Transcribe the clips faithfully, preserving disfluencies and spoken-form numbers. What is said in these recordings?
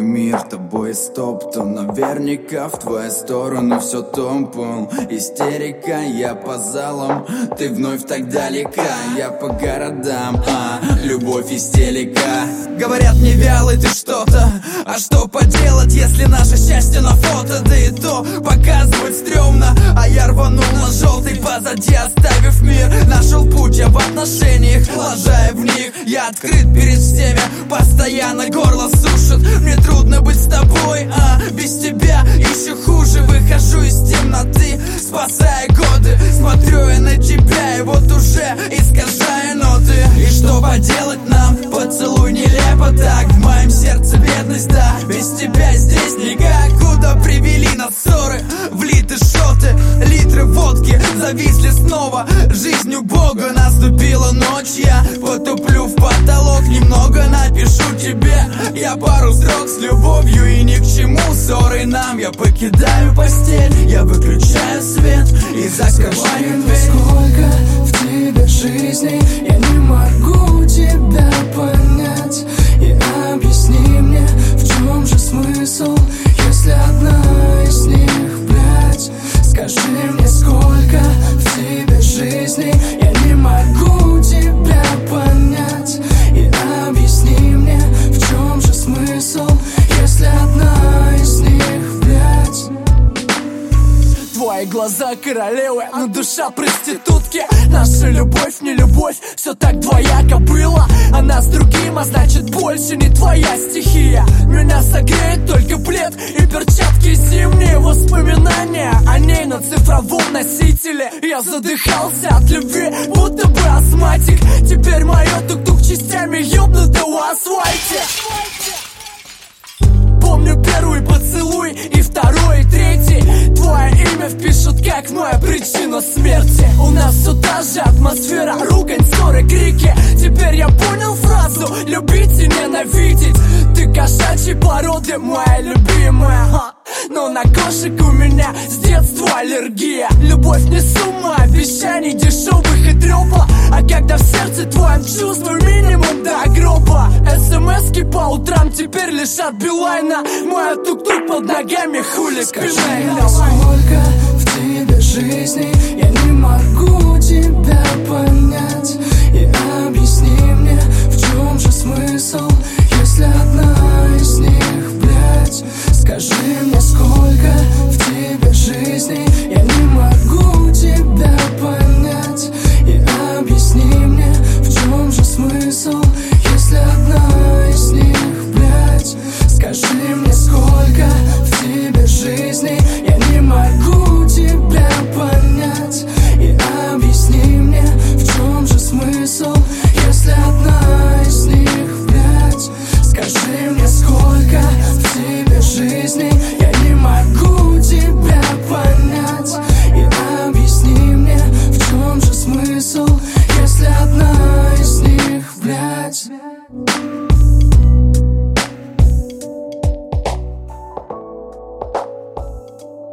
мир тобой стоптан. Наверняка в твою сторону все топал. Истерика, я по залам, ты вновь так далека. Я по городам, а любовь истерика. Говорят мне вялый ты что-то, а что поделать, если наше счастье на фото? Да и то показывать стрёмно, а я рванул на желтый позади, оставив мир. Нашел путь я в отношениях, лажая в них. Я открыт перед всеми, постоянно горло сушит. Мне трудно быть с тобой, а без тебя еще хуже. Выхожу из темноты, спасая годы. Смотрю я на тебя, и вот уже искажая ноты. И что поделать нам? Поцелуй нелепо так. В моем сердце бедность, да. Без тебя здесь никак. Куда привели нас ссоры? Влиты шоты, литры водки зависли снова. Жизнью Бога наступила ночь. Я потуплю в потолок, немного напишу тебе. Я пару строк с любовью и ни к чему ссоры нам. Я покидаю постель, я выключаю свет и закрываю дверь. Сколько в тебе жизни, я не могу тебя понять. И объясни мне, в чем же смысл, если одна из них, блядь. Скажи мне, сколько в тебе жизни, я не могу тебя понять. И объясни мне, в чем же смысл, если одна из них, блядь. Твои глаза королевы, но душа проститутки. Наша любовь не любовь, все так двояко было. Она с другим, а значит больше не твоя стихия. Меня согреет только плед и перчатки зимние. Воспоминания о ней на цифровом носителе. Я задыхался от любви, будто бы астматик. Теперь мое тук-тук частями ёбнуто в асфальте. Помню первый поцелуй и второй, и третий. Твое имя впишут как моя причина смерти. У нас все та же атмосфера, ругань, ссоры, крики. Теперь я понял фразу «любить и ненавидеть». Ты кошачьей породы, моя любимая, ха. Но на кошек у меня с детства аллергия. Любовь не сумма обещаний дешевых и трёпа. А когда в сердце твоем чувствую минимум до гроба. СМСки по утрам теперь лишь от Билайна. Моя тук-тук под ногами, хули спина. Сколько в тебе жизни, я не могу тебя понять. И объясни мне, в чем же смысл, если одна из них, блядь. Скажи мне, сколько в тебе жизни, я не могу тебя понять. И объясни мне, в чем же смысл, если одна из них, блядь. Скажи мне, сколько в тебе жизни, я не могу тебя понять. И объясни мне, в чем же смысл, если одна из них, блядь. Скажи мне, сколько в тебе жизни, я не могу тебя понять. И объясни мне, в чем же смысл, если одна из них, блядь.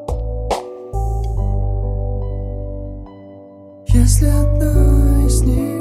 Если одна из них